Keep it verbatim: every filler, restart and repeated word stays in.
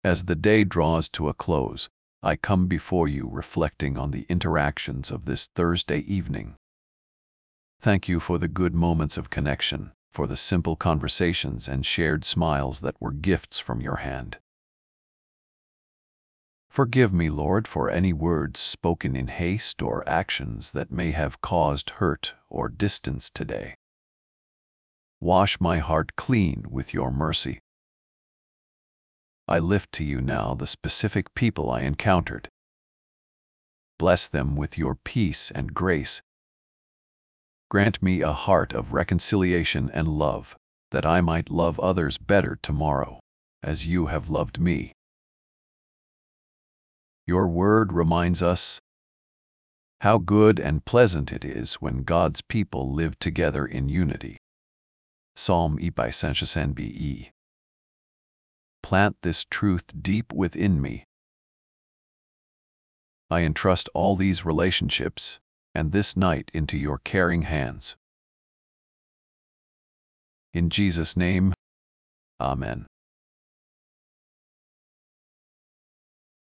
As the day draws to a close, I come before you reflecting on the interactions of this Thursday evening. Thank you for the good moments of connection, for the simple conversations and shared smiles that were gifts from your hand. Forgive me, Lord, for any words spoken in haste or actions that may have caused hurt or distance today. Wash my heart clean with your mercy. I lift to you now the specific people I encountered. Bless them with your peace and grace. Grant me a heart of reconciliation and love, that I might love others better tomorrow, as you have loved me. Your word reminds us how good and pleasant it is when God's people live together in unity. Psalm one hundred B. Plant this truth deep within me. I entrust all these relationships and this night into your caring hands. In Jesus' name, Amen.